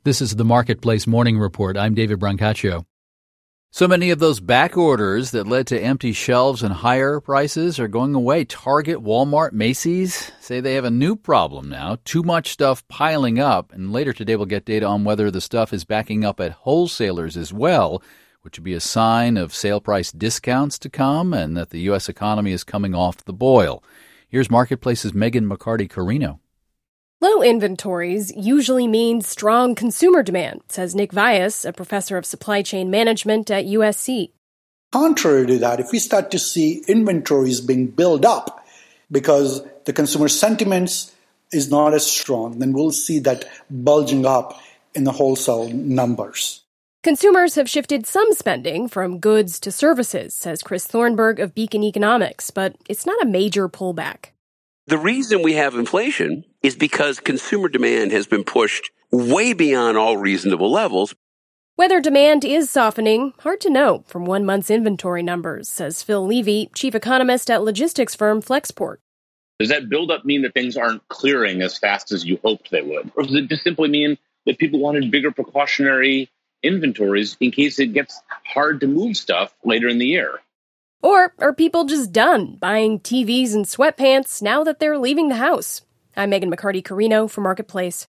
This is the Marketplace Morning Report. I'm David Brancaccio. So many of those back orders that led to empty shelves and higher prices are going away. Target, Walmart, Macy's say they have a new problem now. Too much stuff piling up. And later today we'll get data on whether the stuff is backing up at wholesalers as well, which would be a sign of sale price discounts to come and that the U.S. economy is coming off the boil. Here's Marketplace's Megan McCarty-Carino. Low inventories usually mean strong consumer demand, says Nick Vyas, a professor of supply chain management at USC. Contrary to that, if we start to see inventories being built up because the consumer sentiments is not as strong, then we'll see that bulging up in the wholesale numbers. Consumers have shifted some spending from goods to services, says Chris Thornburg of Beacon Economics, but it's not a major pullback. The reason we have inflation is because consumer demand has been pushed way beyond all reasonable levels. Whether demand is softening, hard to know from 1 month's inventory numbers, says Phil Levy, chief economist at logistics firm Flexport. Does that buildup mean that things aren't clearing as fast as you hoped they would? Or does it just simply mean that people wanted bigger precautionary inventories in case it gets hard to move stuff later in the year? Or are people just done buying TVs and sweatpants now that they're leaving the house? I'm Megan McCarty-Carino for Marketplace.